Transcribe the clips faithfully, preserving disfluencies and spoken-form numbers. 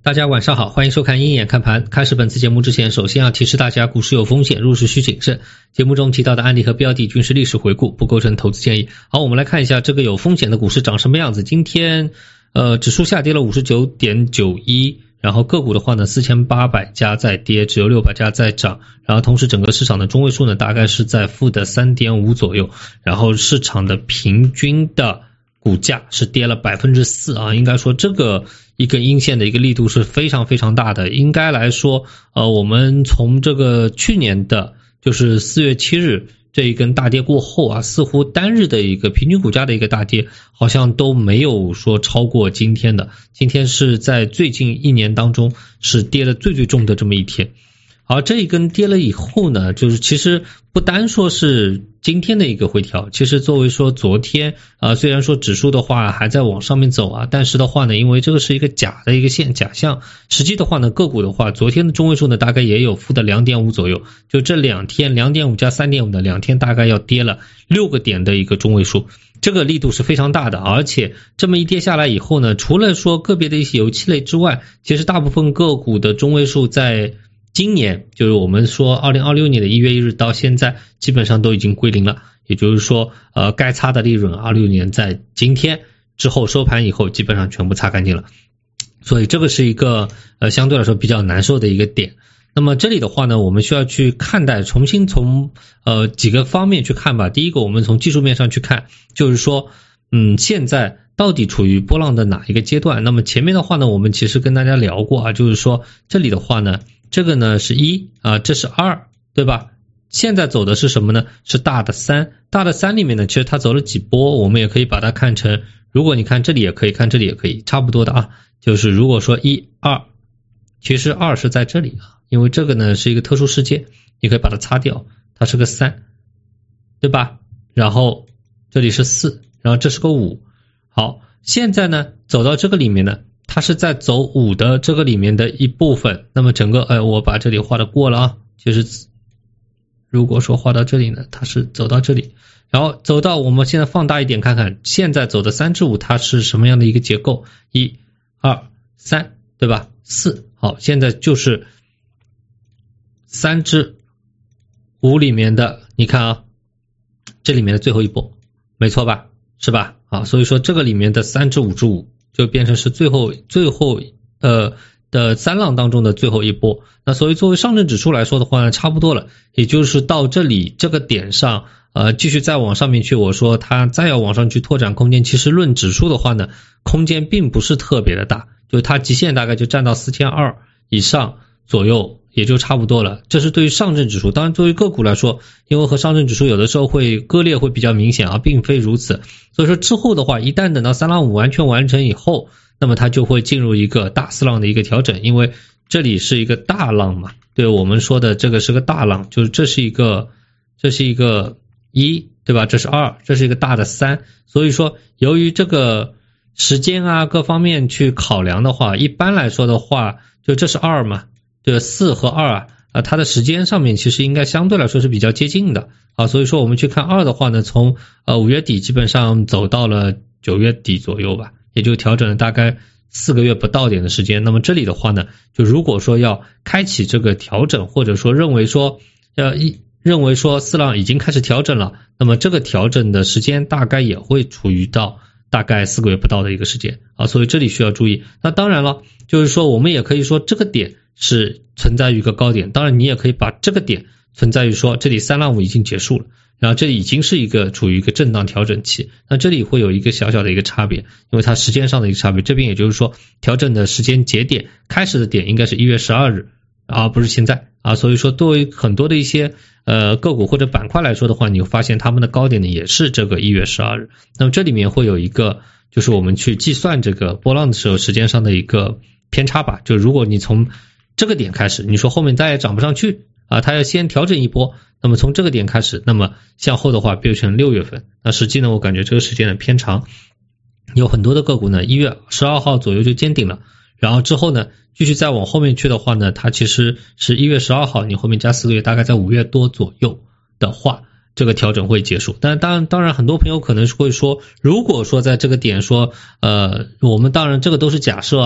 大家晚上好，欢迎收看鹰眼看盘。开始本次节目之前，首先要提示大家，股市有风险，入市需谨慎。节目中提到的案例和标的均是历史回顾，不构成投资建议。好，我们来看一下这个有风险的股市长什么样子。今天呃，指数下跌了 五十九点九一， 然后个股的话呢四千八百家在跌，只有六百家在涨，然后同时整个市场的中位数呢大概是在负的 三点五 左右，然后市场的平均的股价是跌了 百分之四 啊，应该说这个一根阴线的一个力度是非常非常大的。应该来说呃，我们从这个去年的就是四月七日这一根大跌过后啊，似乎单日的一个平均股价的一个大跌好像都没有说超过今天的，今天是在最近一年当中是跌的最最重的这么一天。好，这一根跌了以后呢，就是其实不单说是今天的一个回调，其实作为说昨天啊、呃，虽然说指数的话还在往上面走啊，但是的话呢，因为这个是一个假的一个线假象，实际的话呢，个股的话，昨天的中位数呢大概也有负的 两点五 左右，就这两天 两点五 加 三点五 的两天大概要跌了六个点的一个中位数，这个力度是非常大的。而且这么一跌下来以后呢，除了说个别的一些油气类之外，其实大部分个股的中位数在今年就是我们说二零二六年的一月一日到现在基本上都已经归零了，也就是说呃，该擦的利润二六年在今天之后收盘以后基本上全部擦干净了，所以这个是一个呃相对来说比较难受的一个点。那么这里的话呢，我们需要去看待，重新从呃几个方面去看吧。第一个，我们从技术面上去看，就是说嗯，现在到底处于波浪的哪一个阶段。那么前面的话呢，我们其实跟大家聊过啊，就是说这里的话呢，这个呢是一啊，这是二，对吧？现在走的是什么呢？是大的三。大的三里面呢，其实它走了几波，我们也可以把它看成，如果你看这里也可以，看这里也可以，差不多的啊。就是如果说一二，其实二是在这里啊，因为这个呢是一个特殊事件，你可以把它擦掉，它是个三，对吧？然后这里是四，然后这是个五。好，现在呢走到这个里面呢，它是在走五的这个里面的一部分。那么整个哎，我把这里画的过了啊，就是如果说画到这里呢，它是走到这里，然后走到我们现在放大一点看看，现在走的三至五它是什么样的一个结构？一二三，对吧？四。好，现在就是三至五里面的，你看啊，这里面的最后一波，没错吧？是吧？啊，所以说这个里面的三至五至五就变成是最后最后呃的三浪当中的最后一波。那所以作为上证指数来说的话呢，差不多了，也就是到这里这个点上呃继续再往上面去，我说它再要往上去拓展空间，其实论指数的话呢，空间并不是特别的大，就它极限大概就站到四千二百以上左右，也就差不多了。这是对于上证指数，当然作为个股来说，因为和上证指数有的时候会割裂会比较明显啊，并非如此。所以说之后的话，一旦等到三浪五完全完成以后，那么它就会进入一个大四浪的一个调整，因为这里是一个大浪嘛，对我们说的这个是个大浪，就是这是一个这是一个一，对吧？这是二，这是一个大的三。所以说由于这个时间啊各方面去考量的话，一般来说的话，就这是二嘛，对，四和二啊，啊它的时间上面其实应该相对来说是比较接近的啊。所以说我们去看二的话呢，从呃五月底基本上走到了九月底左右吧，也就调整了大概四个月不到点的时间。那么这里的话呢，就如果说要开启这个调整，或者说认为说要一认为说四浪已经开始调整了，那么这个调整的时间大概也会处于到大概四个月不到的一个时间啊，所以这里需要注意。那当然了，就是说我们也可以说这个点是存在于一个高点，当然你也可以把这个点存在于说这里三浪五已经结束了，然后这里已经是一个处于一个震荡调整期，那这里会有一个小小的一个差别，因为它时间上的一个差别，这边也就是说调整的时间节点开始的点应该是一月十二日，而不是现在啊，所以说对于很多的一些呃个股或者板块来说的话，你会发现他们的高点呢也是这个一月十二日。那么这里面会有一个就是我们去计算这个波浪的时候时间上的一个偏差吧，就如果你从这个点开始，你说后面再也涨不上去啊，它要先调整一波，那么从这个点开始，那么向后的话变成六月份，那实际呢我感觉这个时间呢偏长，有很多的个股呢一月十二号左右就见顶了，然后之后呢继续再往后面去的话呢，它其实是一月十二号，你后面加四个月，大概在五月多左右的话，这个调整会结束。但当然当然很多朋友可能是会说，如果说在这个点说呃我们当然这个都是假设啊，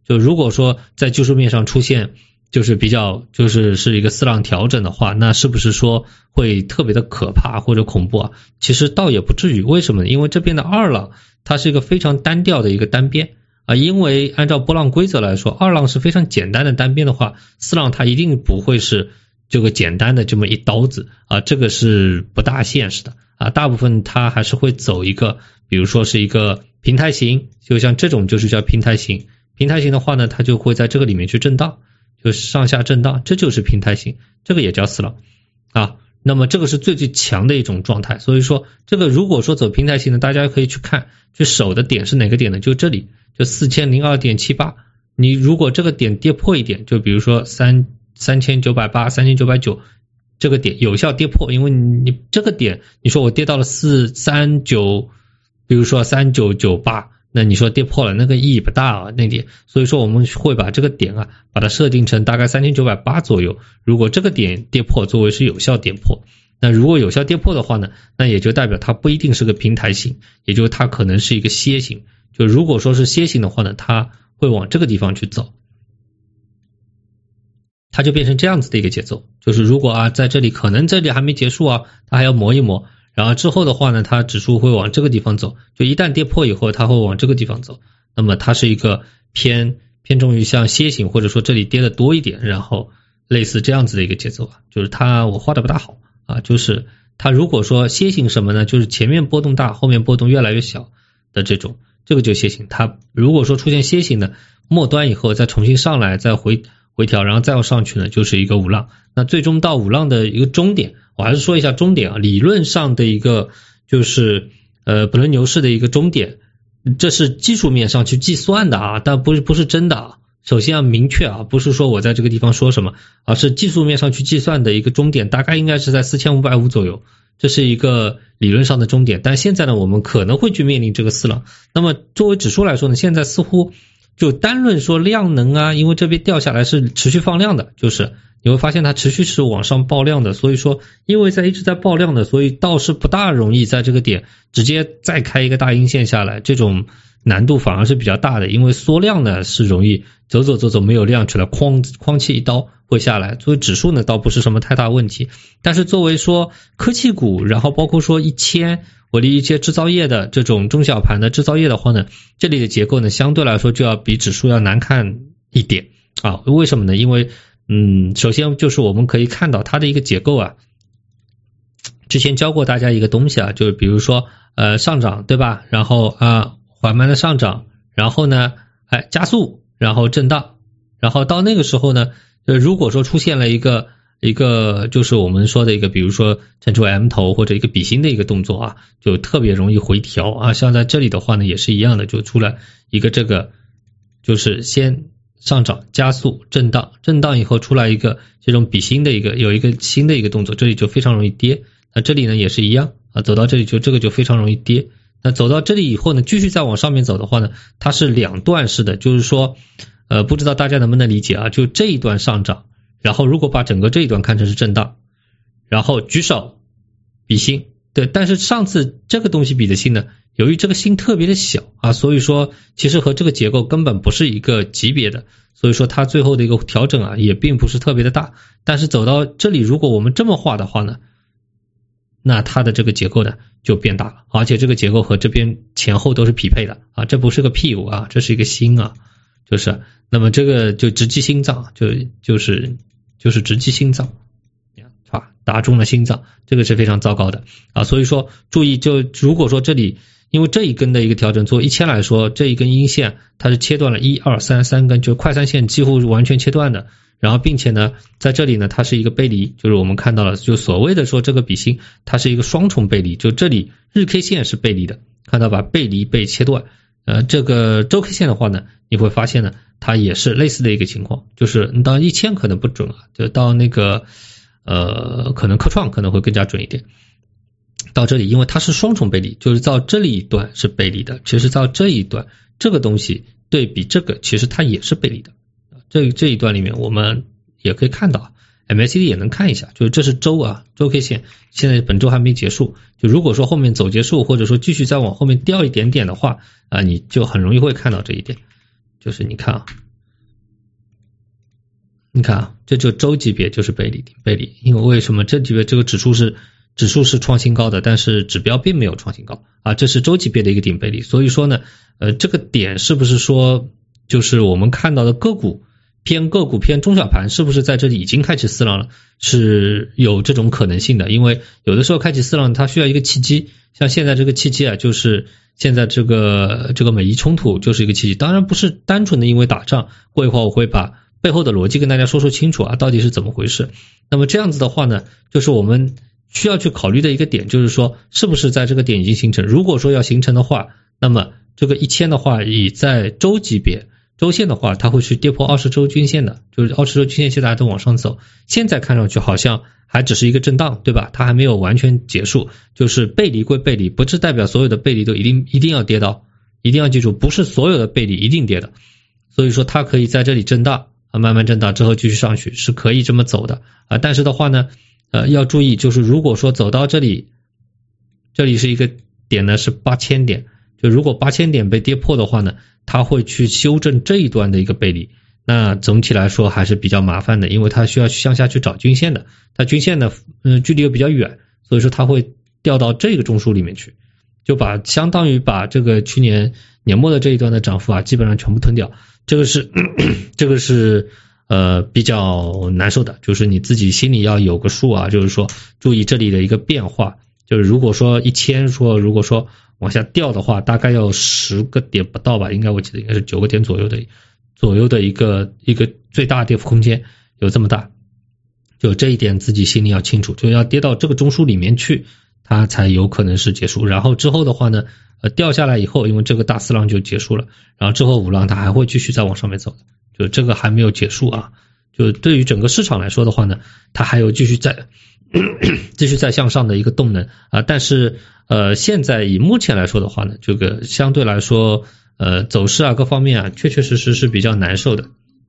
就如果说在技术面上出现就是比较就是是一个四浪调整的话，那是不是说会特别的可怕或者恐怖啊？其实倒也不至于，为什么呢？因为这边的二浪它是一个非常单调的一个单边啊，因为按照波浪规则来说，二浪是非常简单的单边的话，四浪它一定不会是这个简单的这么一刀子啊，这个是不大现实的啊，大部分它还是会走一个，比如说是一个平台型，就像这种就是叫平台型，平台型的话呢，它就会在这个里面去震荡，就是上下震荡，这就是平台型，这个也叫四浪啊。那么这个是最最强的一种状态，所以说这个如果说走平台型的，大家可以去看去守的点是哪个点呢？就这里，就 四千零二点七八， 你如果这个点跌破一点，就比如说三三千九百八 三千九百九这个点有效跌破，因为你这个点你说我跌到了四三九，比如说三九九八，那你说跌破了，那个意义不大啊，那点，所以说我们会把这个点啊，把它设定成大概三千九百八左右。如果这个点跌破，作为是有效跌破，那如果有效跌破的话呢，那也就代表它不一定是个平台型，也就是它可能是一个楔形。就如果说是楔形的话呢，它会往这个地方去走，它就变成这样子的一个节奏。就是如果啊，在这里可能这里还没结束啊，它还要磨一磨。然后之后的话呢，它指数会往这个地方走，就一旦跌破以后，它会往这个地方走。那么它是一个偏偏重于像楔形，或者说这里跌的多一点，然后类似这样子的一个节奏啊。就是它我画的不大好啊，就是它如果说楔形什么呢，就是前面波动大，后面波动越来越小的这种，这个就楔形。它如果说出现楔形的末端以后再重新上来，再回回调，然后再要上去呢，就是一个五浪。那最终到五浪的一个终点，我还是说一下终点啊，理论上的一个就是呃本轮牛市的一个终点，这是技术面上去计算的啊，但不是不是真的啊。首先要明确啊，不是说我在这个地方说什么，而是技术面上去计算的一个终点，大概应该是在四千五百五左右，这是一个理论上的终点。但现在呢，我们可能会去面临这个四浪。那么作为指数来说呢，现在似乎就单论说量能啊，因为这边掉下来是持续放量的，就是你会发现它持续是往上爆量的，所以说因为在一直在爆量的，所以倒是不大容易在这个点直接再开一个大阴线下来，这种难度反而是比较大的。因为缩量呢是容易走走走走没有量出来，哐哐气一刀会下来，所以指数呢倒不是什么太大问题。但是作为说科技股，然后包括说一千我的一些制造业的这种中小盘的制造业的话呢，这里的结构呢相对来说就要比指数要难看一点啊。为什么呢？因为嗯，首先就是我们可以看到它的一个结构啊，之前教过大家一个东西啊，就是比如说呃上涨对吧，然后啊缓慢的上涨，然后呢哎加速，然后震荡，然后到那个时候呢，呃如果说出现了一个一个就是我们说的一个比如说呈出 M 头或者一个比心的一个动作啊，就特别容易回调啊。像在这里的话呢也是一样的，就出来一个这个就是先上涨加速震荡，震荡以后出来一个这种比心的一个有一个新的一个动作，这里就非常容易跌。那这里呢也是一样啊，走到这里就这个就非常容易跌。那走到这里以后呢，继续再往上面走的话呢，它是两段式的，就是说呃不知道大家能不能理解啊，就这一段上涨，然后如果把整个这一段看成是震荡，然后举手比心，对，但是上次这个东西比的心呢，由于这个心特别的小啊，所以说其实和这个结构根本不是一个级别的，所以说它最后的一个调整啊也并不是特别的大。但是走到这里，如果我们这么画的话呢，那它的这个结构呢就变大了，而且这个结构和这边前后都是匹配的啊，这不是个屁股啊，这是一个心啊，就是那么这个就直击心脏，就就是就是直击心脏啊，打中了心脏，这个是非常糟糕的啊。所以说注意，就如果说这里因为这一根的一个调整，做一千来说，这一根阴线它是切断了一二三三根，就快三线几乎完全切断的。然后并且呢在这里呢它是一个背离，就是我们看到了就所谓的说这个比心它是一个双重背离，就这里日 K 线是背离的，看到吧，背离被切断。呃这个周 K 线的话呢，你会发现呢它也是类似的一个情况，就是你到一千可能不准啊，就到那个呃可能科创可能会更加准一点。到这里因为它是双重背离，就是到这里一段是背离的，其实到这一段这个东西对比这个其实它也是背离的。这这一段里面我们也可以看到 M A C D 也能看一下，就是这是周啊周 K 线，现在本周还没结束，就如果说后面走结束或者说继续再往后面掉一点点的话啊，你就很容易会看到这一点，就是你看啊你看啊，这就周级别就是背离顶背离，因为为什么这级别这个指数是指数是创新高的，但是指标并没有创新高啊，这是周级别的一个顶背离。所以说呢，呃，这个点是不是说就是我们看到的个股偏个股偏中小盘是不是在这里已经开启四浪了，是有这种可能性的。因为有的时候开启四浪它需要一个契机，像现在这个契机啊，就是现在这个这个美伊冲突就是一个契机，当然不是单纯的因为打仗，过一会儿我会把背后的逻辑跟大家说说清楚啊，到底是怎么回事。那么这样子的话呢，就是我们需要去考虑的一个点，就是说是不是在这个点已经形成，如果说要形成的话，那么这个一千的话以在周级别周线的话，它会去跌破二十周均线的，就是二十周均线现在还在往上走，现在看上去好像还只是一个震荡，对吧？它还没有完全结束，就是背离归背离，不是代表所有的背离都一定一定要跌到，一定要记住，不是所有的背离一定跌的，所以说它可以在这里震荡啊，慢慢震荡之后继续上去，是可以这么走的啊。但是的话呢，呃，要注意，就是如果说走到这里，这里是一个点呢是八千点，就如果八千点被跌破的话呢，它会去修正这一段的一个背离，那总体来说还是比较麻烦的，因为它需要向下去找均线的，它均线的嗯、呃、距离又比较远，所以说它会掉到这个中枢里面去，就把相当于把这个去年年末的这一段的涨幅啊基本上全部吞掉，这个是咳咳这个是呃比较难受的，就是你自己心里要有个数啊，就是说注意这里的一个变化，就是如果说一千说如果说往下掉的话，大概要十个点不到吧，应该我记得应该是九个点左右的左右的一个一个最大跌幅空间有这么大，就这一点自己心里要清楚，就要跌到这个中枢里面去，它才有可能是结束。然后之后的话呢，呃掉下来以后，因为这个大四浪就结束了，然后之后五浪它还会继续再往上面走的，就这个还没有结束啊。就对于整个市场来说的话呢，它还有继续在继续在向上的一个动能啊，但是呃现在以目前来说的话呢，这个相对来说呃走势啊各方面啊确确实实是比较难受的，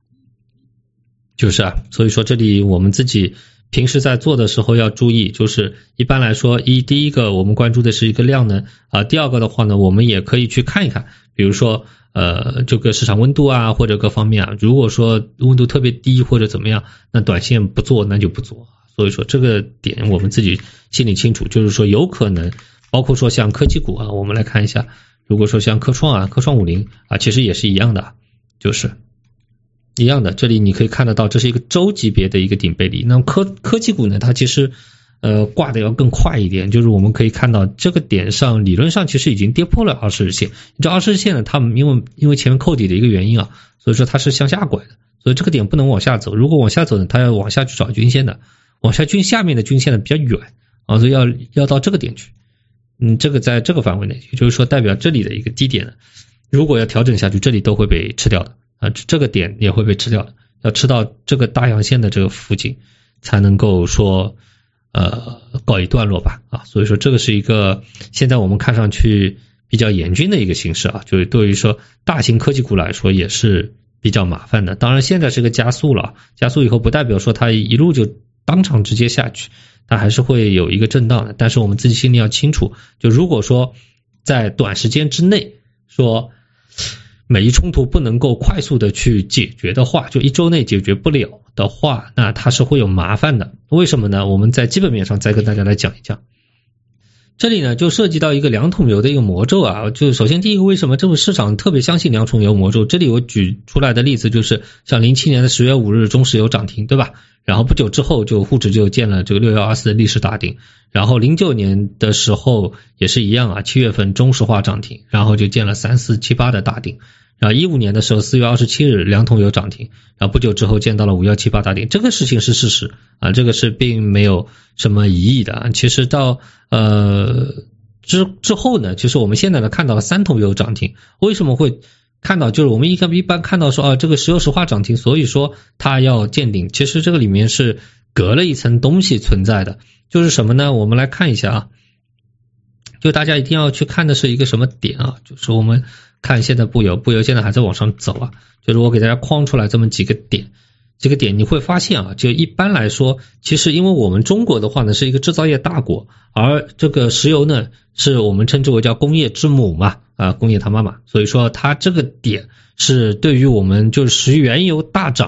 就是啊，所以说这里我们自己平时在做的时候要注意，就是一般来说一第一个我们关注的是一个量能啊，第二个的话呢，我们也可以去看一看，比如说呃这个市场温度啊或者各方面啊，如果说温度特别低或者怎么样，那短线不做那就不做。所以说这个点我们自己心里清楚，就是说有可能包括说像科技股啊，我们来看一下，如果说像科创啊科创五零啊其实也是一样的，就是一样的，这里你可以看得到这是一个周级别的一个顶背离。那么科科技股呢，它其实呃挂的要更快一点，就是我们可以看到这个点上理论上其实已经跌破了二十日线，这二十日线呢它因为因为前面扣底的一个原因啊，所以说它是向下拐的，所以这个点不能往下走，如果往下走呢，它要往下去找均线的，往下均下面的均线呢比较远啊，所以要要到这个点去，嗯，这个在这个范围内，也就是说代表这里的一个低点呢，如果要调整下去，这里都会被吃掉的啊，这个点也会被吃掉的，要吃到这个大阳线的这个附近才能够说呃告一段落吧啊，所以说这个是一个现在我们看上去比较严峻的一个形势啊，就是对于说大型科技股来说也是比较麻烦的。当然现在是个加速了，加速以后不代表说它一路就当场直接下去，它还是会有一个震荡的，但是我们自己心里要清楚，就如果说在短时间之内说美伊冲突不能够快速的去解决的话，就一周内解决不了的话，那它是会有麻烦的。为什么呢？我们在基本面上再跟大家来讲一讲。这里呢就涉及到一个两桶油的一个魔咒啊，就首先第一个，为什么这个市场特别相信两桶油魔咒？这里我举出来的例子就是像零七年的十月五日中石油涨停，对吧？然后不久之后就沪指就见了这个六一二四的历史大顶，然后零九年的时候也是一样啊，七月份中石化涨停，然后就见了三四七八的大顶，然后一五年的时候四月二十七日两桶油涨停，然后不久之后见到了五一七八大顶，这个事情是事实啊，这个是并没有什么疑义的啊。其实到呃之之后呢，其实我们现在呢看到了三桶油涨停，为什么会看到，就是我们一般一般看到说啊这个石油石化涨停，所以说它要见顶，其实这个里面是隔了一层东西存在的，就是什么呢？我们来看一下啊，就大家一定要去看的是一个什么点啊，就是我们看现在布油，布油现在还在往上走啊，就是我给大家框出来这么几个点，这个点你会发现啊，就一般来说，其实因为我们中国的话呢是一个制造业大国，而这个石油呢是我们称之为叫工业之母嘛，啊工业他妈妈，所以说它这个点是对于我们就是石原油大涨，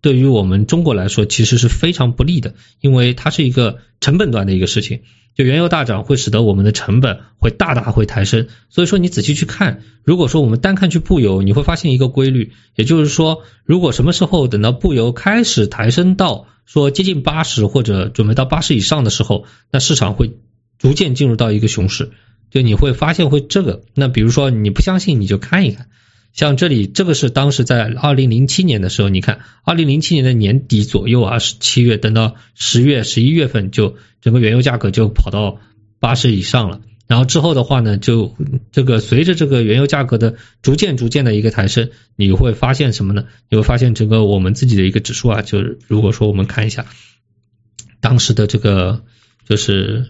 对于我们中国来说其实是非常不利的，因为它是一个成本端的一个事情，就原油大涨会使得我们的成本会大大会抬升。所以说你仔细去看，如果说我们单看去布油，你会发现一个规律，也就是说如果什么时候等到布油开始抬升到说接近八十或者准备到八十以上的时候，那市场会逐渐进入到一个熊市，就你会发现会这个。那比如说你不相信你就看一看，像这里这个是当时在二零零七年的时候，你看二零零七年的年底左右啊，七月等到十月十一月份就整个原油价格就跑到八十以上了，然后之后的话呢，就这个随着这个原油价格的逐渐逐渐的一个抬升，你会发现什么呢？你会发现整个我们自己的一个指数啊，就是如果说我们看一下当时的这个就是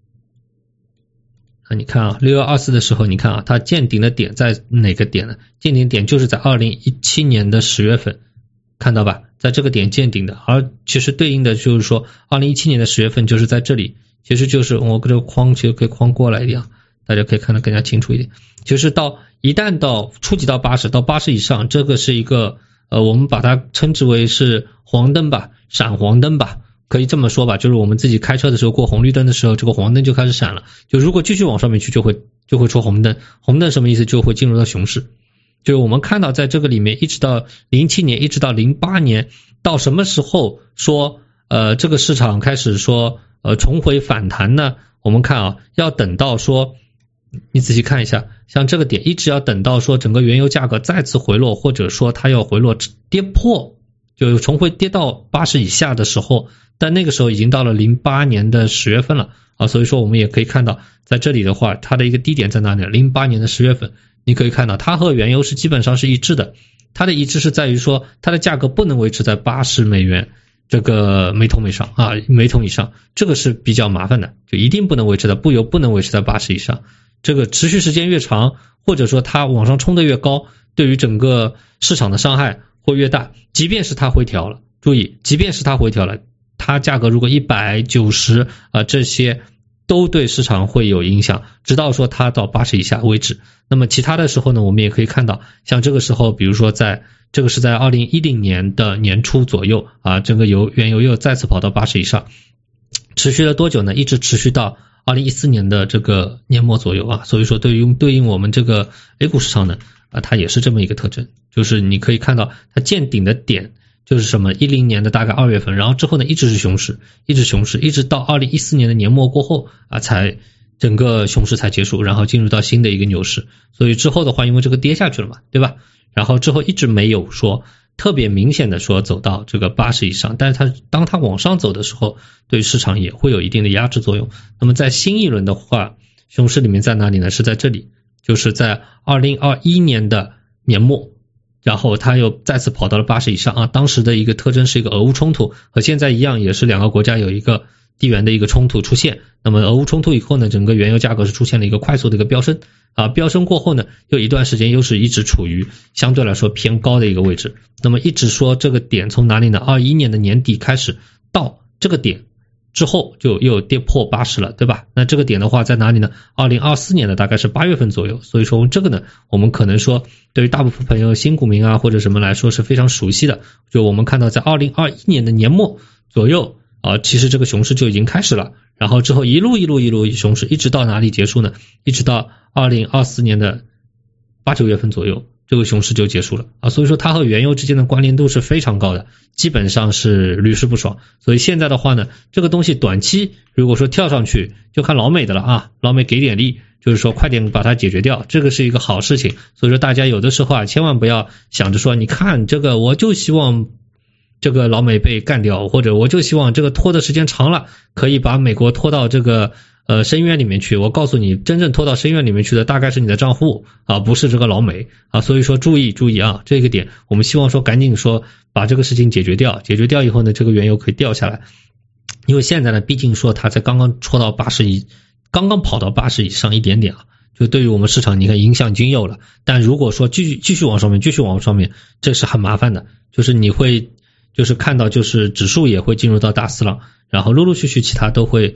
啊，你看啊，六月二十四的时候，你看啊，它见顶的点在哪个点呢？见顶点就是在二零一七年的十月份，看到吧？在这个点见顶的，而其实对应的就是说，二零一七年的十月份就是在这里，其实就是我这个框其实可以框过来一点，大家可以看得更加清楚一点。就是到一旦到触及到八十到八十以上，这个是一个呃，我们把它称之为是黄灯吧，闪黄灯吧。可以这么说吧，就是我们自己开车的时候过红绿灯的时候，这个黄灯就开始闪了，就如果继续往上面去就会就会出红灯，红灯什么意思？就会进入到熊市。就是我们看到在这个里面一直到零七年一直到零八年，到什么时候说呃这个市场开始说呃重回反弹呢？我们看啊，要等到说你仔细看一下，像这个点一直要等到说整个原油价格再次回落，或者说它要回落跌破，就重回跌到八十以下的时候，但那个时候已经到了零八年的十月份了啊，所以说我们也可以看到在这里的话，它的一个低点在哪里？零八年的十月份，你可以看到它和原油是基本上是一致的，它的一致是在于说它的价格不能维持在八十美元这个每桶每上啊每桶以上，这个是比较麻烦的，就一定不能维持在布油不能维持在八十以上，这个持续时间越长，或者说它往上冲得越高，对于整个市场的伤害会越大。即便是它回调了，注意，即便是它回调了，它价格如果一百九十啊，这些都对市场会有影响，直到说它到八十以下为止。那么其他的时候呢，我们也可以看到，像这个时候，比如说在这个是在二零一零年的年初左右啊，整个油原油又再次跑到八十以上，持续了多久呢？一直持续到二零一四年的这个年末左右啊。所以说对于对应我们这个 A 股市场呢啊，它也是这么一个特征，就是你可以看到它见顶的点就是什么一零年的大概二月份，然后之后呢一直是熊市，一直熊市，一直到二零一四年的年末过后啊，才整个熊市才结束，然后进入到新的一个牛市。所以之后的话，因为这个跌下去了嘛，对吧？然后之后一直没有说特别明显的说走到这个八十以上，但是它当它往上走的时候，对市场也会有一定的压制作用。那么在新一轮的话，熊市里面在哪里呢？是在这里，就是在二零二一年的年末，然后它又再次跑到了八十以上啊。当时的一个特征是一个俄乌冲突，和现在一样，也是两个国家有一个地缘的一个冲突出现。那么俄乌冲突以后呢，整个原油价格是出现了一个快速的一个飙升啊，飙升过后呢，又一段时间又是一直处于相对来说偏高的一个位置。那么一直说这个点从哪里呢？二一年的年底开始到这个点之后就又跌破八十了，对吧？那这个点的话在哪里呢？二零二四年的大概是八月份左右。所以说这个呢，我们可能说对于大部分朋友新股民啊或者什么来说是非常熟悉的。就我们看到在二零二一年的年末左右啊，其实这个熊市就已经开始了，然后之后一路一路一路熊市，一直到哪里结束呢？一直到二零二四年的八九月份左右，这个熊市就结束了啊。所以说它和原油之间的关联度是非常高的，基本上是屡试不爽。所以现在的话呢，这个东西短期如果说跳上去，就看老美的了啊，老美给点力，就是说快点把它解决掉，这个是一个好事情。所以说大家有的时候啊，千万不要想着说，你看这个我就希望这个老美被干掉，或者我就希望这个拖的时间长了，可以把美国拖到这个呃深渊里面去。我告诉你，真正拖到深渊里面去的大概是你的账户啊，不是这个老美啊。所以说注意注意啊，这个点我们希望说赶紧说把这个事情解决掉，解决掉以后呢，这个原油可以掉下来。因为现在呢，毕竟说它才刚刚戳到八十以，刚刚跑到八十以上一点点啊，就对于我们市场你看影响已经有了。但如果说继续继续往上面，继续往上面，这是很麻烦的，就是你会。就是看到就是指数也会进入到大四浪，然后陆陆续续其他都会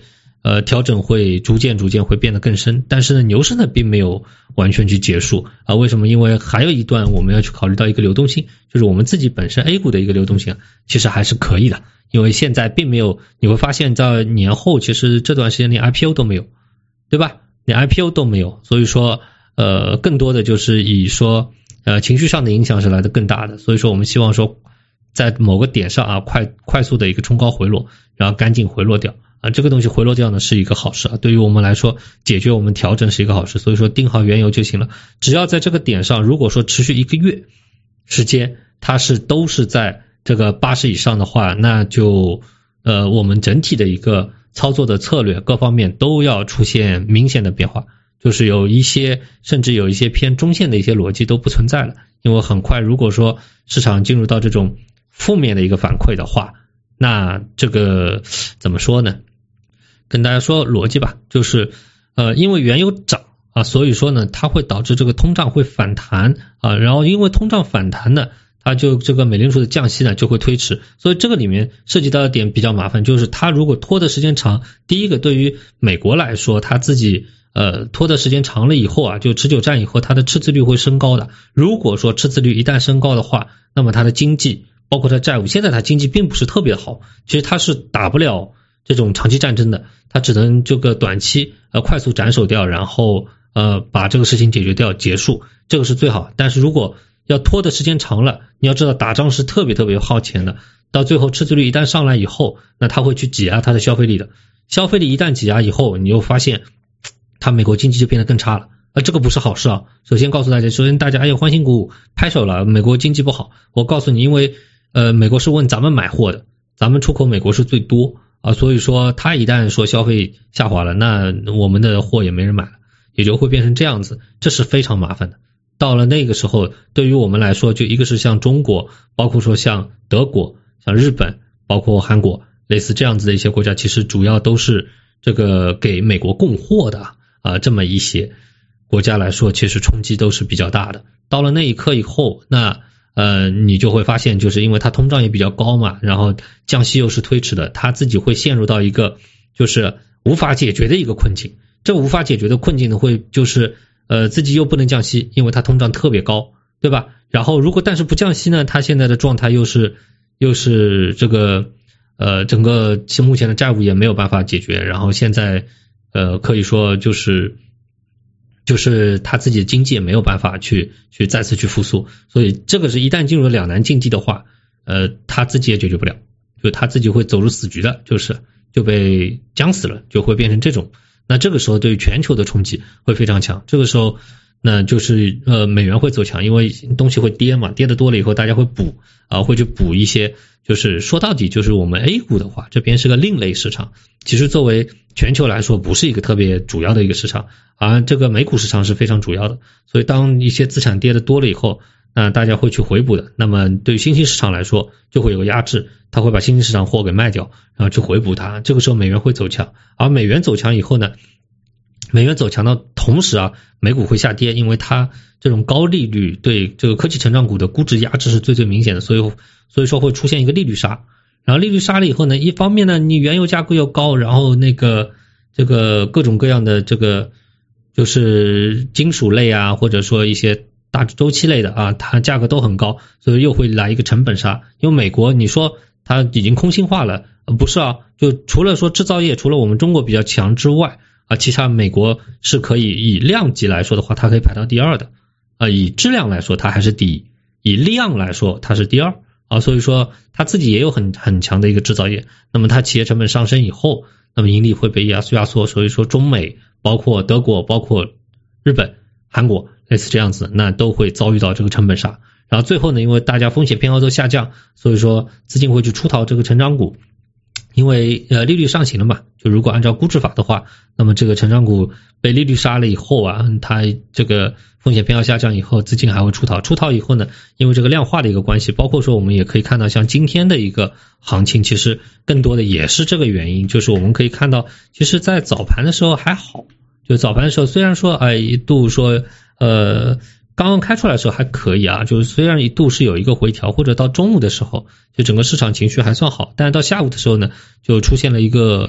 呃调整会逐渐逐渐会变得更深，但是呢牛市呢并没有完全去结束啊。为什么？因为还有一段我们要去考虑到一个流动性，就是我们自己本身 A 股的一个流动性其实还是可以的，因为现在并没有，你会发现在年后其实这段时间连 I P O 都没有，对吧？连 I P O 都没有，所以说呃更多的就是以说呃情绪上的影响是来的更大的，所以说我们希望说在某个点上啊快快速的一个冲高回落，然后赶紧回落掉啊，这个东西回落掉呢是一个好事啊，对于我们来说解决我们调整是一个好事，所以说盯好原油就行了。只要在这个点上如果说持续一个月时间它是都是在这个八十以上的话，那就呃我们整体的一个操作的策略各方面都要出现明显的变化，就是有一些甚至有一些偏中线的一些逻辑都不存在了，因为很快如果说市场进入到这种负面的一个反馈的话，那这个怎么说呢？跟大家说逻辑吧，就是呃因为原油涨啊，所以说呢它会导致这个通胀会反弹啊，然后因为通胀反弹呢，它就这个美联储的降息呢就会推迟，所以这个里面涉及到的点比较麻烦，就是它如果拖的时间长，第一个对于美国来说，它自己呃拖的时间长了以后啊，就持久战以后，它的赤字率会升高的。如果说赤字率一旦升高的话，那么它的经济包括它债务，现在它经济并不是特别好，其实它是打不了这种长期战争的，它只能这个短期呃快速斩首掉，然后呃把这个事情解决掉结束，这个是最好。但是如果要拖的时间长了，你要知道打仗是特别特别耗钱的，到最后赤字率一旦上来以后，那它会去挤压它的消费力的，消费力一旦挤压以后，你又发现它美国经济就变得更差了。呃，这个不是好事啊！首先告诉大家，首先大家哎呦欢欣鼓舞拍手了，美国经济不好。我告诉你，因为呃美国是问咱们买货的，咱们出口美国是最多啊，所以说它一旦说消费下滑了，那我们的货也没人买了，也就会变成这样子，这是非常麻烦的。到了那个时候，对于我们来说，就一个是像中国，包括说像德国、像日本，包括韩国，类似这样子的一些国家，其实主要都是这个给美国供货的啊，这么一些国家来说，其实冲击都是比较大的。到了那一刻以后，那呃你就会发现，就是因为它通胀也比较高嘛，然后降息又是推迟的，它自己会陷入到一个就是无法解决的一个困境。这无法解决的困境呢，会就是呃自己又不能降息，因为它通胀特别高，对吧？然后如果但是不降息呢，它现在的状态又是又是这个呃整个目前的债务也没有办法解决，然后现在呃可以说就是就是他自己的经济也没有办法去去再次去复苏，所以这个是一旦进入了两难境地的话，呃他自己也解决不了，就他自己会走入死局的，就是就被僵死了，就会变成这种。那这个时候对于全球的冲击会非常强，这个时候那就是呃美元会走强，因为东西会跌嘛，跌的多了以后大家会补啊、呃，会去补一些，就是说到底就是我们 A 股的话，这边是个另类市场，其实作为全球来说不是一个特别主要的一个市场，而这个美股市场是非常主要的，所以当一些资产跌的多了以后，那大家会去回补的，那么对于新兴市场来说就会有个压制，他会把新兴市场货给卖掉，然后去回补它，这个时候美元会走强，而美元走强以后呢，美元走强的同时啊，美股会下跌，因为它这种高利率对这个科技成长股的估值压制是最最明显的，所以所以说会出现一个利率杀，然后利率杀了以后呢，一方面呢你原油价格又高，然后那个这个各种各样的这个就是金属类啊，或者说一些大周期类的啊，它价格都很高，所以又会来一个成本杀。因为美国你说它已经空心化了，呃、不是啊，就除了说制造业，除了我们中国比较强之外啊，其他美国是可以以量级来说的话，它可以排到第二的啊，以质量来说它还是第一，以量来说它是第二啊，所以说它自己也有很很强的一个制造业，那么它企业成本上升以后，那么盈利会被压压缩，所以说中美包括德国包括日本韩国类似这样子，那都会遭遇到这个成本杀。然后最后呢，因为大家风险偏好都下降，所以说资金会去出逃这个成长股，因为呃利率上行了嘛，就如果按照估值法的话，那么这个成长股被利率杀了以后啊，它这个风险偏好下降以后，资金还会出逃，出逃以后呢，因为这个量化的一个关系，包括说我们也可以看到像今天的一个行情，其实更多的也是这个原因，就是我们可以看到其实在早盘的时候还好，就早盘的时候虽然说哎一度说呃刚刚开出来的时候还可以啊，就是虽然一度是有一个回调，或者到中午的时候就整个市场情绪还算好，但是到下午的时候呢就出现了一个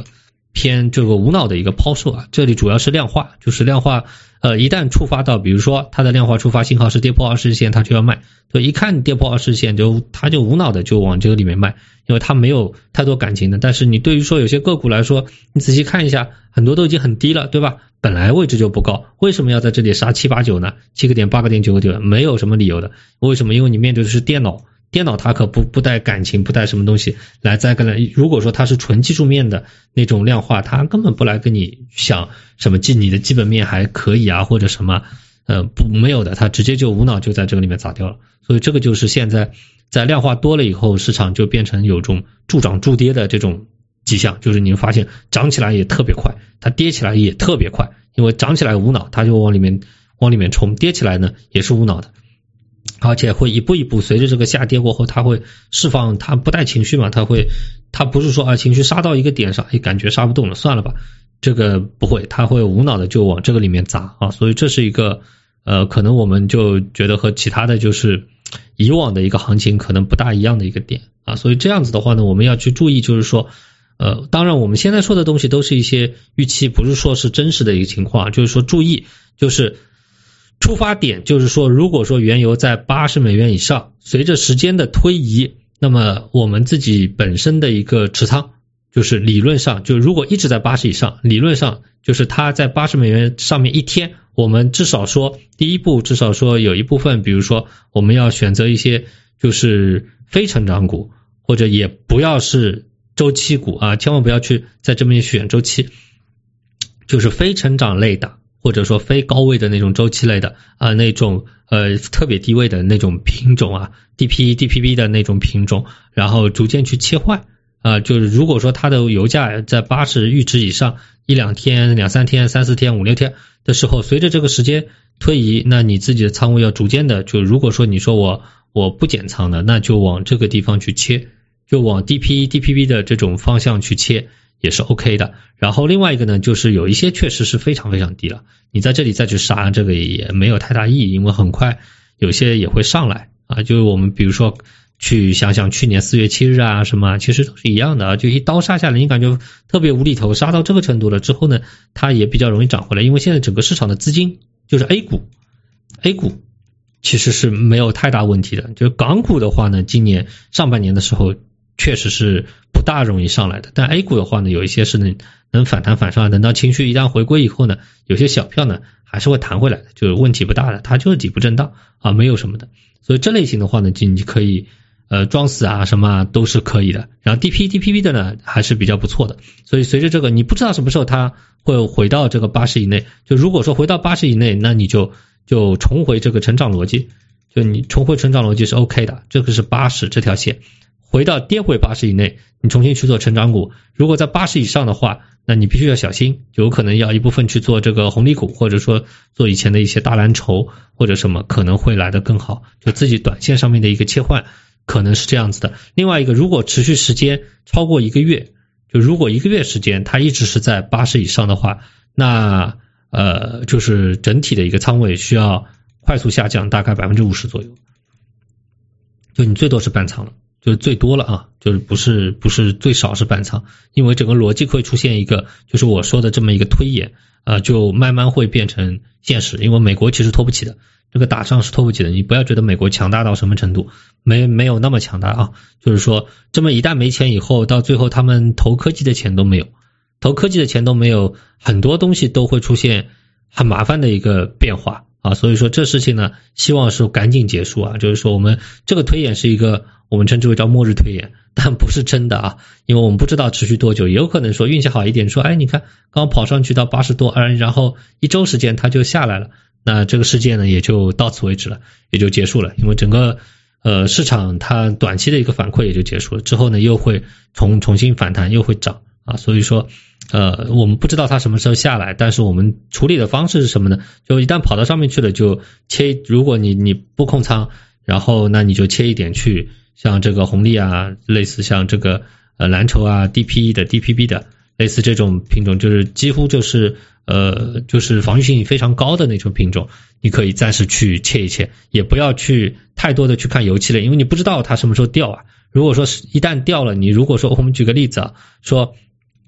偏这个无脑的一个抛售啊，这里主要是量化，就是量化呃一旦触发到，比如说它的量化触发信号是跌破二十日线，它就要卖，所以一看跌破二十日线就它就无脑的就往这个里面卖，因为它没有太多感情的。但是你对于说有些个股来说，你仔细看一下，很多都已经很低了，对吧？本来位置就不高，为什么要在这里杀七八九呢？七个点、八个点、九个点，没有什么理由的。为什么？因为你面对的是电脑。电脑它可不不带感情，不带什么东西来再跟来。如果说它是纯技术面的那种量化，它根本不来跟你想什么基你的基本面还可以啊，或者什么呃不没有的，它直接就无脑就在这个里面砸掉了。所以这个就是现在在量化多了以后，市场就变成有种助涨助跌的这种迹象，就是你会发现涨起来也特别快，它跌起来也特别快，因为涨起来无脑，它就往里面往里面冲，跌起来呢也是无脑的。而且会一步一步随着这个下跌过后，它会释放，它不带情绪嘛，它会它不是说啊情绪杀到一个点上，哎感觉杀不动了算了吧，这个不会，它会无脑的就往这个里面砸啊，所以这是一个呃可能我们就觉得和其他的就是以往的一个行情可能不大一样的一个点啊，所以这样子的话呢，我们要去注意，就是说呃当然我们现在说的东西都是一些预期，不是说是真实的一个情况，就是说注意就是出发点就是说，如果说原油在八十美元以上，随着时间的推移，那么我们自己本身的一个持仓，就是理论上就如果一直在八十以上，理论上就是它在八十美元上面一天，我们至少说第一步至少说有一部分，比如说我们要选择一些就是非成长股，或者也不要是周期股啊，千万不要去在这边选周期，就是非成长类的。或者说非高位的那种周期类的啊、呃，那种呃特别低位的那种品种啊 ，D P E、D P B 的那种品种，然后逐渐去切换啊、呃，就是如果说它的油价在八十阈值以上，一两天、两三天、三四天、五六天的时候，随着这个时间推移，那你自己的仓位要逐渐的，就如果说你说我我不减仓的，那就往这个地方去切，就往 D P E、D P B 的这种方向去切。也是 OK 的，然后另外一个呢，就是有一些确实是非常非常低了，你在这里再去杀，这个也没有太大意义，因为很快有些也会上来啊。就是我们比如说去想想去年四月七日啊什么，其实都是一样的啊，就一刀杀下来，你感觉特别无厘头，杀到这个程度了之后呢，它也比较容易涨回来，因为现在整个市场的资金就是 A 股 ，A 股其实是没有太大问题的，就是港股的话呢，今年上半年的时候。确实是不大容易上来的，但 A 股的话呢，有一些是能能反弹反上，等到情绪一旦回归以后呢，有些小票呢还是会弹回来的，就是问题不大的，它就是底部震荡啊，没有什么的。所以这类型的话呢，你可以呃装死啊什么都是可以的。然后 D P、D P B 的呢还是比较不错的。所以随着这个，你不知道什么时候它会回到这个八十以内，就如果说回到八十以内，那你就就重回这个成长逻辑，就你重回成长逻辑是 OK 的，这个是八十这条线。回到跌回八十以内，你重新去做成长股。如果在八十以上的话，那你必须要小心，就有可能要一部分去做这个红利股，或者说做以前的一些大蓝筹或者什么，可能会来得更好。就自己短线上面的一个切换，可能是这样子的。另外一个，如果持续时间超过一个月，就如果一个月时间它一直是在八十以上的话，那呃就是整体的一个仓位需要快速下降，大概 百分之五十 左右。就你最多是半仓了。就是最多了啊，就是不是不是最少是半仓，因为整个逻辑会出现一个就是我说的这么一个推演啊、呃，就慢慢会变成现实，因为美国其实拖不起的，这个打仗是拖不起的，你不要觉得美国强大到什么程度，没没有那么强大啊，就是说这么一旦没钱以后，到最后他们投科技的钱都没有，投科技的钱都没有，很多东西都会出现很麻烦的一个变化啊，所以说这事情呢，希望是赶紧结束啊，就是说我们这个推演是一个我们称之为叫末日推演，但不是真的啊，因为我们不知道持续多久，也有可能说运气好一点，说哎你看刚跑上去到八十多，然后一周时间它就下来了，那这个事件呢也就到此为止了，也就结束了，因为整个呃市场它短期的一个反馈也就结束了，之后呢又会重重新反弹，又会涨啊，所以说呃我们不知道它什么时候下来，但是我们处理的方式是什么呢？就一旦跑到上面去了就切，如果你你不控仓，然后那你就切一点去像这个红利啊，类似像这个呃蓝筹啊 D P E 的 D P B 的类似这种品种，就是几乎就是呃就是防御性非常高的那种品种，你可以暂时去切一切，也不要去太多的去看油期了，因为你不知道它什么时候掉啊。如果说一旦掉了，你如果说我们举个例子啊，说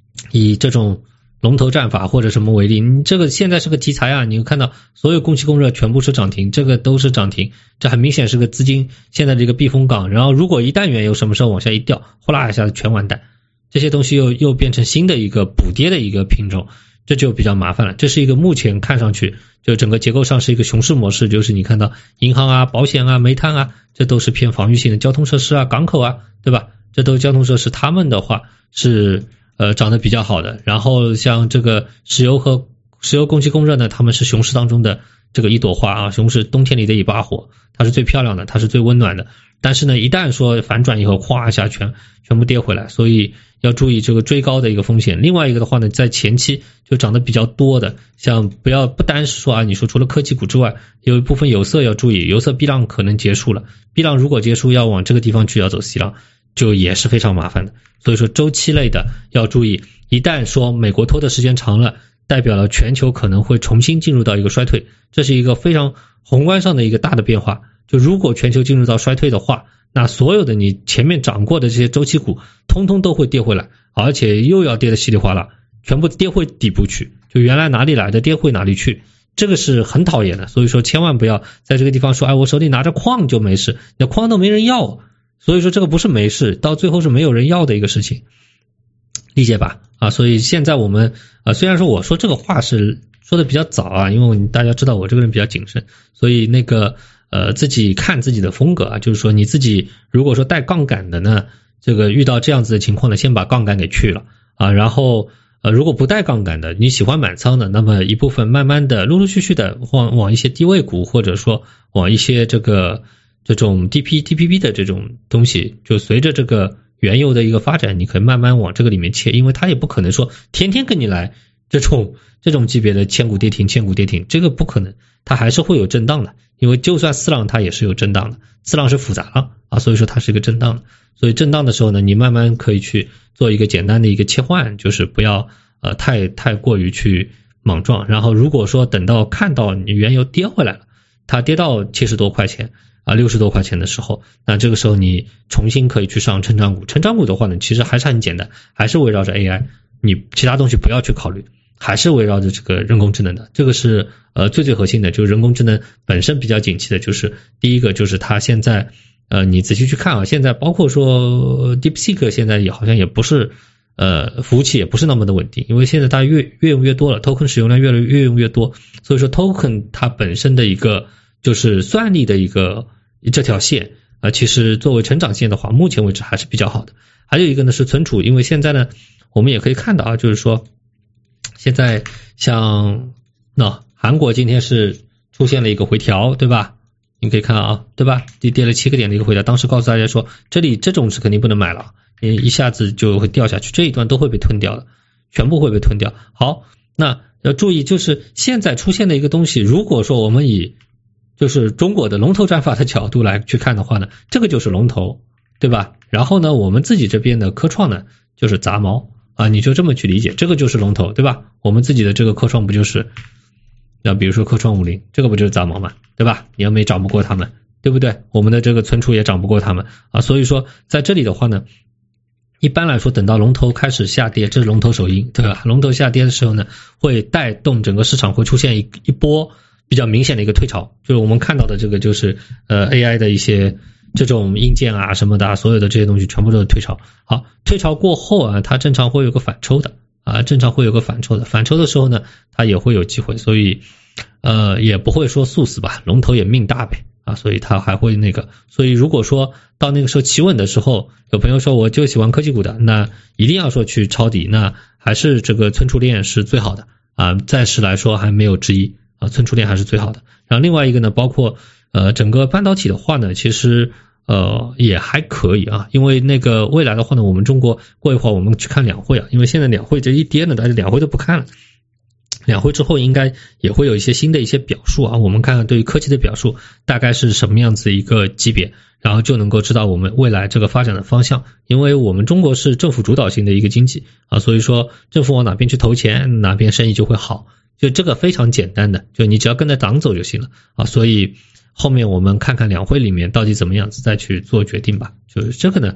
以这种龙头战法或者什么为例，你这个现在是个题材啊，你会看到所有供气供热全部是涨停，这个都是涨停，这很明显是个资金现在这个避风港。然后如果一旦原油什么时候往下一掉，呼啦一下子全完蛋，这些东西又又变成新的一个补跌的一个品种，这就比较麻烦了。这是一个目前看上去就整个结构上是一个熊市模式，就是你看到银行啊、保险啊、煤炭啊，这都是偏防御性的，交通设施啊、港口啊，对吧？这都是交通设施，他们的话是呃涨得比较好的。然后像这个石油和石油供气供热呢，他们是熊市当中的这个一朵花啊，熊市冬天里的一把火，它是最漂亮的，它是最温暖的。但是呢，一旦说反转以后，哗一下全全部跌回来，所以要注意这个追高的一个风险。另外一个的话呢，在前期就涨得比较多的，像不要不单是说啊，你说除了科技股之外，有一部分有色要注意，有色 B 浪可能结束了 ，B 浪如果结束要往这个地方去，要走 C 浪，就也是非常麻烦的。所以说周期类的要注意，一旦说美国拖的时间长了，代表了全球可能会重新进入到一个衰退，这是一个非常宏观上的一个大的变化。就如果全球进入到衰退的话，那所有的你前面涨过的这些周期股通通都会跌回来，而且又要跌得稀里哗啦，全部跌回底部去，就原来哪里来的跌回哪里去，这个是很讨厌的。所以说千万不要在这个地方说，哎，我手里拿着矿就没事，那矿都没人要，所以说这个不是没事，到最后是没有人要的一个事情，理解吧？啊，所以现在我们啊，虽然说我说这个话是说的比较早啊，因为大家知道我这个人比较谨慎，所以那个呃自己看自己的风格啊，就是说你自己如果说带杠杆的呢，这个遇到这样子的情况呢，先把杠杆给去了啊，然后呃如果不带杠杆的，你喜欢满仓的，那么一部分慢慢的陆陆续续的往往一些低位股，或者说往一些这个这种 D P D P P 的这种东西，就随着这个原油的一个发展，你可以慢慢往这个里面切，因为它也不可能说天天跟你来这种这种级别的千股跌停千股跌停，这个不可能，它还是会有震荡的，因为就算四浪它也是有震荡的，四浪是复杂浪啊，所以说它是一个震荡的，所以震荡的时候呢，你慢慢可以去做一个简单的一个切换，就是不要呃太太过于去莽撞，然后如果说等到看到你原油跌回来了，它跌到七十多块钱啊六十多块钱的时候，那这个时候你重新可以去上成长股，成长股的话呢，其实还是很简单，还是围绕着 A I， 你其他东西不要去考虑，还是围绕着这个人工智能的，这个是呃最最核心的，就是人工智能本身比较景气的，就是第一个就是它现在呃你仔细去看啊，现在包括说 DeepSeek 现在也好像也不是呃服务器也不是那么的稳定，因为现在大家越越用越多了， token 使用量越来越用越多，所以说 token 它本身的一个就是算力的一个这条线啊、呃，其实作为成长线的话，目前为止还是比较好的。还有一个呢是存储，因为现在呢我们也可以看到啊，就是说现在像那、no, 韩国今天是出现了一个回调，对吧？你可以看啊，对吧？跌跌了七个点的一个回调，当时告诉大家说，这里这种是肯定不能买了，一下子就会掉下去，这一段都会被吞掉的，全部会被吞掉。好，那要注意，就是现在出现的一个东西，如果说我们以就是中国的龙头战法的角度来去看的话呢，这个就是龙头，对吧？然后呢，我们自己这边的科创呢就是杂毛啊，你就这么去理解，这个就是龙头，对吧？我们自己的这个科创不就是那比如说科创五零，这个不就是杂毛嘛，对吧？你要没涨不过他们，对不对？我们的这个存储也涨不过他们啊，所以说在这里的话呢，一般来说等到龙头开始下跌，这是龙头首因，对吧？龙头下跌的时候呢，会带动整个市场会出现一一波比较明显的一个退潮，就是我们看到的这个就是呃 A I 的一些这种硬件啊什么的，所有的这些东西全部都是退潮。好，退潮过后啊，它正常会有个反抽的啊，正常会有个反抽的，反抽的时候呢，它也会有机会，所以呃也不会说速死吧，龙头也命大呗啊，所以它还会那个，所以如果说到那个时候企稳的时候，有朋友说我就喜欢科技股的，那一定要说去抄底，那还是这个存储链是最好的啊，暂时来说还没有之一。啊，存储链还是最好的。然后另外一个呢，包括呃整个半导体的话呢，其实呃也还可以啊，因为那个未来的话呢，我们中国过一会儿我们去看两会啊，因为现在两会这一跌呢，大家两会都不看了。两会之后应该也会有一些新的一些表述啊，我们看看对于科技的表述大概是什么样子一个级别，然后就能够知道我们未来这个发展的方向。因为我们中国是政府主导型的一个经济啊，所以说政府往哪边去投钱，哪边生意就会好。就这个非常简单的，就你只要跟着党走就行了啊，所以后面我们看看两会里面到底怎么样子再去做决定吧。就是这个呢，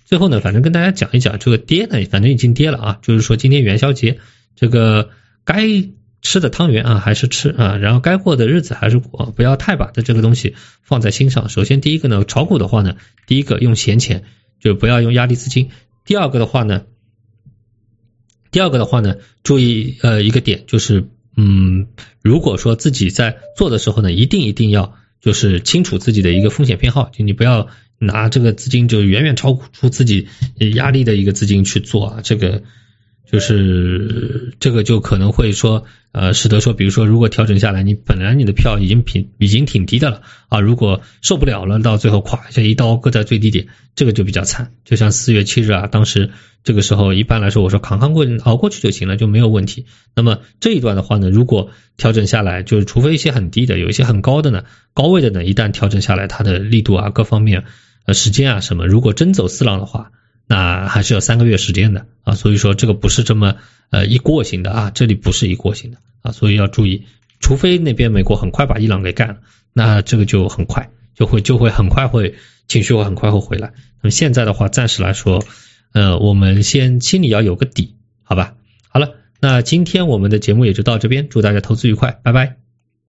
最后呢，反正跟大家讲一讲这个跌呢，反正已经跌了啊，就是说今天元宵节，这个该吃的汤圆啊还是吃啊，然后该过的日子还是过，不要太把的这个东西放在心上。首先第一个呢，炒股的话呢，第一个用闲钱，就不要用压力资金。第二个的话呢，第二个的话呢，注意呃一个点就是，嗯，如果说自己在做的时候呢，一定一定要就是清楚自己的一个风险偏好，就你不要拿这个资金就远远超出自己压力的一个资金去做啊，这个就是这个就可能会说呃使得说，比如说如果调整下来，你本来你的票已经平已经挺低的了啊，如果受不了了，到最后咵一下一刀割在最低点，这个就比较惨。就像四月七日啊，当时这个时候一般来说我说扛扛过熬过去就行了，就没有问题。那么这一段的话呢，如果调整下来，就是除非一些很低的，有一些很高的呢，高位的呢，一旦调整下来，它的力度啊各方面呃时间啊什么，如果真走四浪的话，那还是要三个月时间的啊，所以说这个不是这么呃一过性的啊，这里不是一过性的啊，所以要注意，除非那边美国很快把伊朗给干了，那这个就很快就会就会很快会情绪会很快会回来。那么现在的话，暂时来说，呃，我们先心里要有个底，好吧？好了，那今天我们的节目也就到这边，祝大家投资愉快，拜拜。